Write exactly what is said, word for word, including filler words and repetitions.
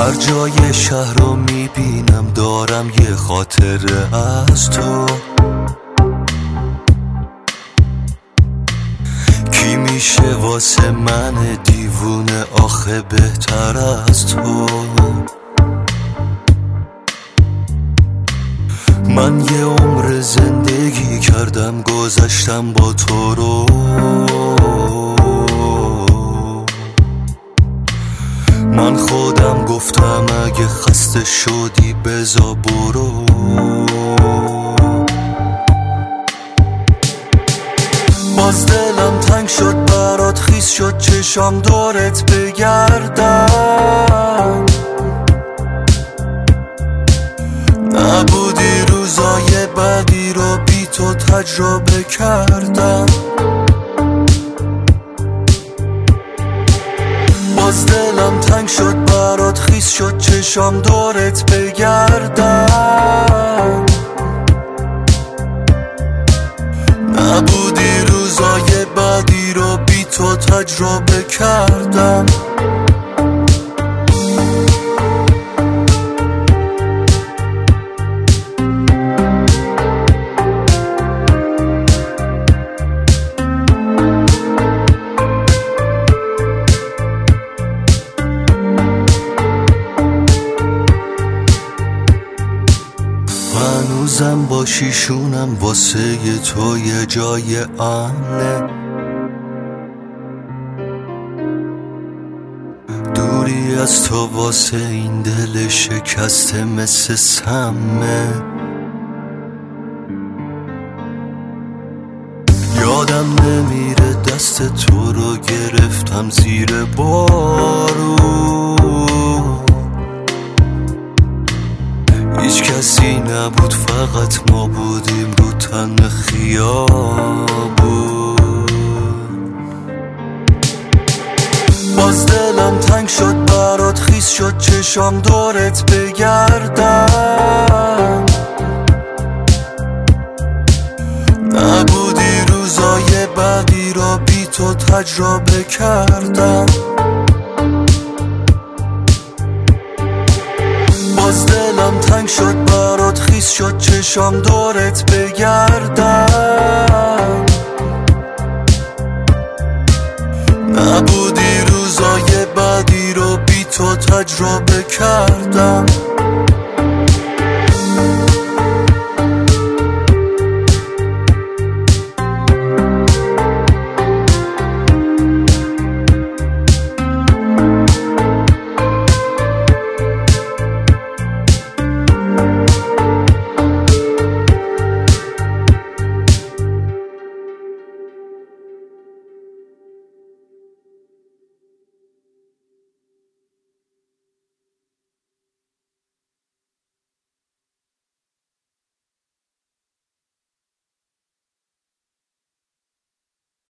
هر جای شهر رو میبینم دارم یه خاطره از تو. کی میشه واسه من دیوونه آخه بهتر از تو؟ من یه عمر زندگی کردم گذشتم با تو رو، من خودم گفتم اگه خسته شدی بزا برو. باز دلم تنگ شد برات خیس شد چشام دورت بگردم، نبودی روزای بعدی رو بی تو تجربه کردم. باز دلم تنگ شد برات خیس شد چشام دورت بگردم، نبودی روزای بعدی رو بی تو تجربه کردم. هنوزم با شیشونم واسه ی تو یه جای امنه، دوری از تو واسه این دل شکسته مثل سمه. یادم نمیره دست تو رو گرفتم زیر بارون، هیچ کسی نبود فقط ما بودیم رو تن خیابون. باز دلم تنگ شد برات خیس شد چشام دورت بگردم، نبودی روزای بعدی رو بی تو تجربه کردم. باز دلم تنگ شد برات خیس شد چشام دورت بگردم، نبودی روزای بعدی رو بی تو تجربه کردم.